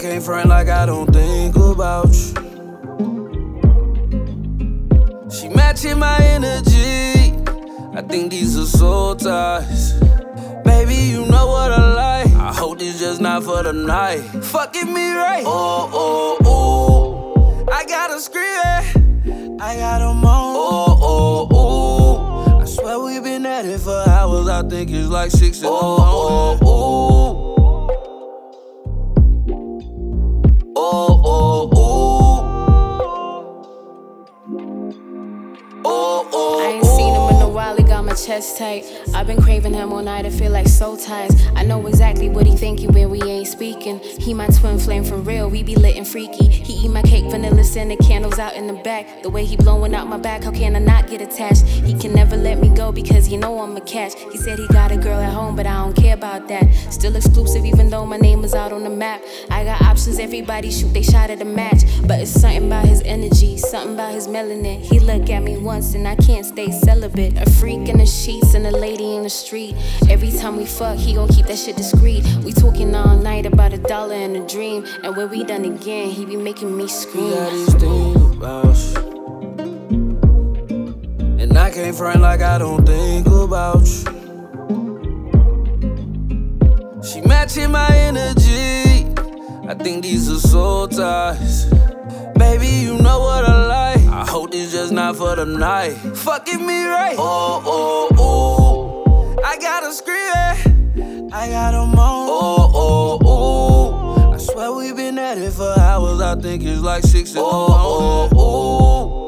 can't front like I don't think about you. She matching my energy. I think these are soul ties. Baby, you know what I like. I hope this just not for the night. Fucking me right. Oh, oh, oh. I gotta scream. I gotta moan. Oh, oh, oh. I swear we been at it for hours. I think it's like 6 in the morning. Oh, oh, oh, oh, oh, oh, oh. I ain't seen him in a while, he got my chest tight. I've been craving him all night, I feel like soul ties. I know exactly what he thinking when we ain't speaking. He my twin flame for real, we be lit and freaky. He eat my cake, vanilla scented candles out in the back. The way he blowing out my back, how can I not get attached? He can never let me go because he know I'm a catch. He said he got a girl at home, but I don't care about that. Still exclusive even though my name is out on the map. I got options, everybody shoot they shot at a match. But it's something about his energy, something about his melanin. He look at me once and I can't stay celibate. A freak in the sheets and a lady in the street. Every time we fuck, he gon' keep that shit discreet. We talking all night about $1 and a dream. And when we done again, he be making me scream. Got these things about you, and I can't front like I don't think about you. She matching my energy. I think these are soul ties. Baby, you know what I like. I hope this just not for the night. Fucking me right. Oh, oh, oh. I gotta scream. I gotta moan. Oh, oh, oh. I swear we been at it for hours. I think it's like 6 in the morning. Oh, oh, oh.